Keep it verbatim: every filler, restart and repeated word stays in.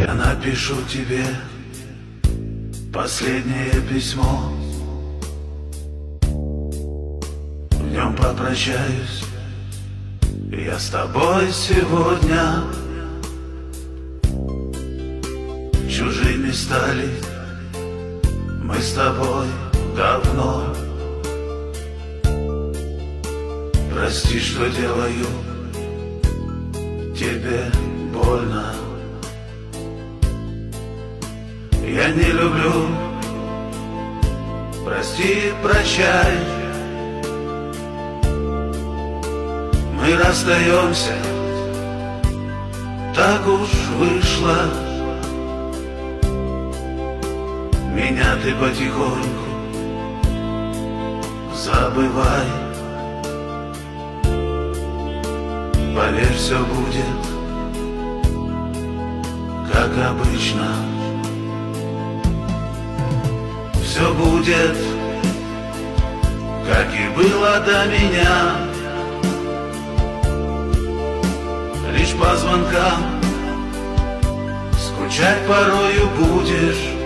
Я напишу тебе последнее письмо, в нем попрощаюсь я с тобой сегодня. Чужими стали мы с тобой давно. Прости, что делаю тебе больно. Я не люблю, прости, прощай. Мы расстаемся, так уж вышло. Меня ты потихоньку забывай. Поверь, все будет как обычно. Все будет, как и было до меня. Лишь по звонкам скучать порою будешь.